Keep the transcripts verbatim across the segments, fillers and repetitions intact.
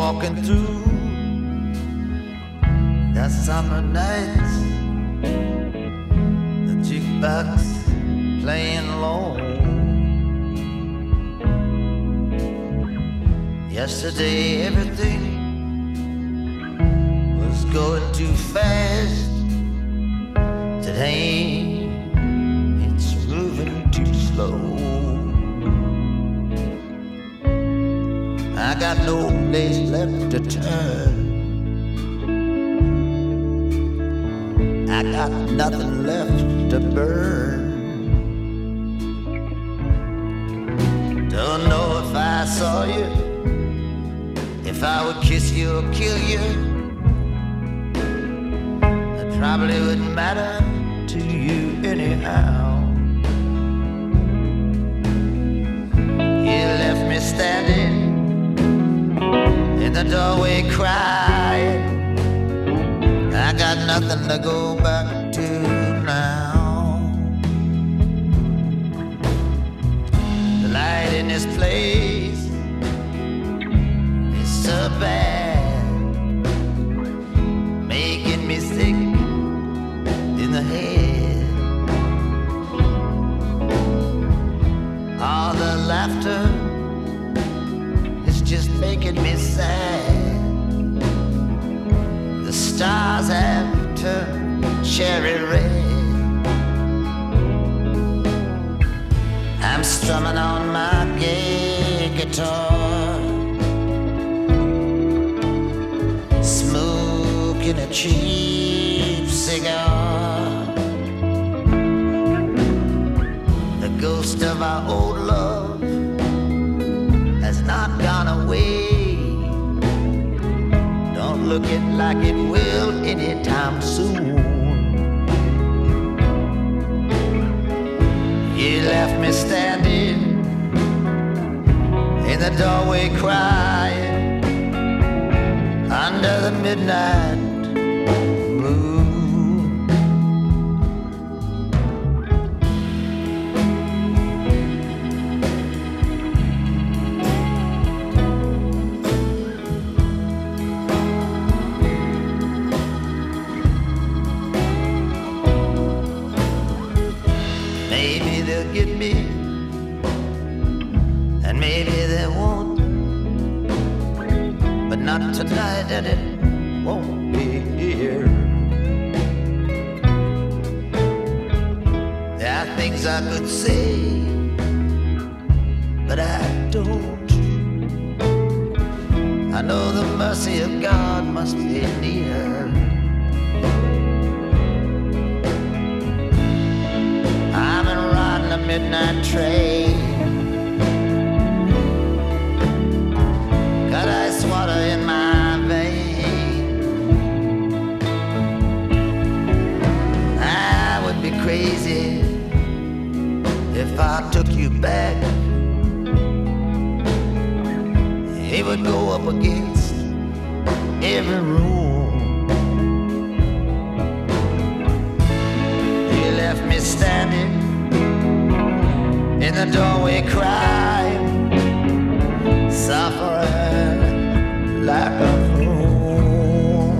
walking through the summer nights, the jukebox playing low. Yesterday everything was going too fast. Today it's moving too slow. I got no place left to turn. I got nothing left to burn. Don't know if I saw you, if I would kiss you or kill you. It probably wouldn't matter to you anyhow. You left me standing in the doorway crying. I got nothing to go back to now. The light in this place is so bad, making me sick in the head. All the laughter is just making me sad. The stars have turned cherry red. I'm strumming on my gay guitar, smoking a cheap cigar. The ghost of our old love has not gone away. Don't look it like it will anytime soon. You left me standing in the doorway crying under the midnight moon. Maybe they'll get me, and maybe they won't, but not tonight, and it won't be here. There are things I could say, but I don't. I know the mercy of God must be near. I'm riding a midnight train, got ice water in my vein. I would be crazy if I took you back. It would go up against every rule. You left me standing in the doorway crying, suffering like a fool.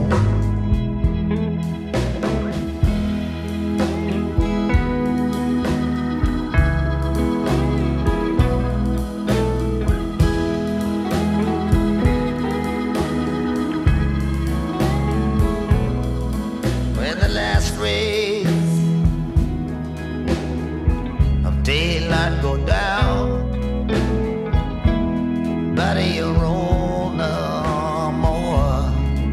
When the last rays of daylight go down, buddy, you're on no more.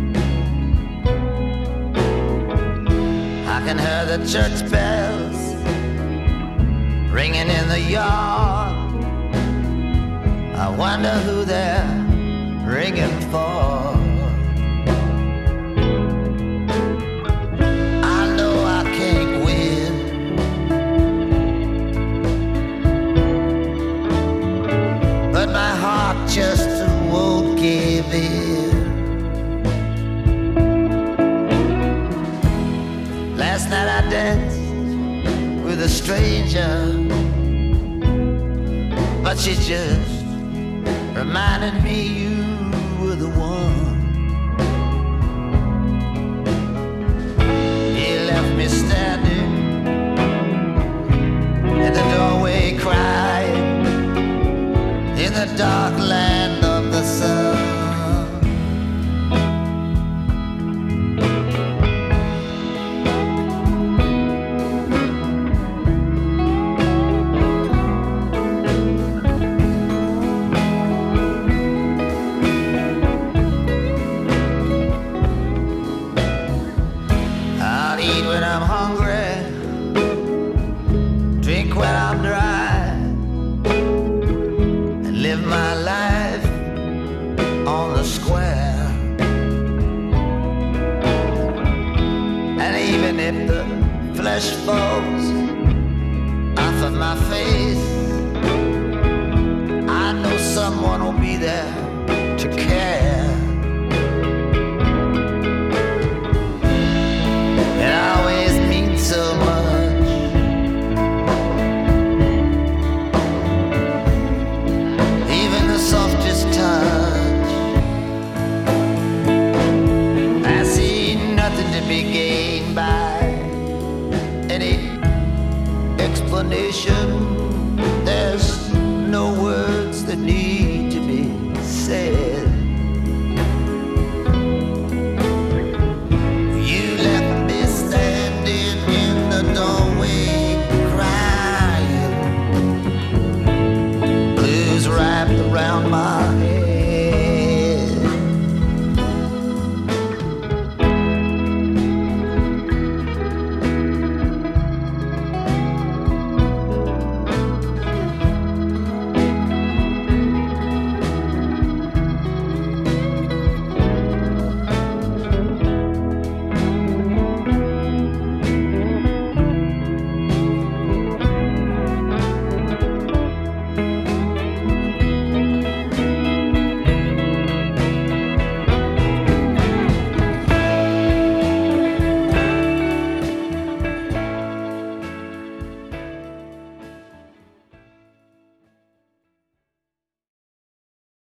I can hear the church bells ringing in the yard. I wonder who they're ringing for. I know I can't win, but my heart just won't give in. Last night I danced with a stranger, but she just reminded me you were the one. the square. And even if the flesh falls off of my face, I know someone will be there to care.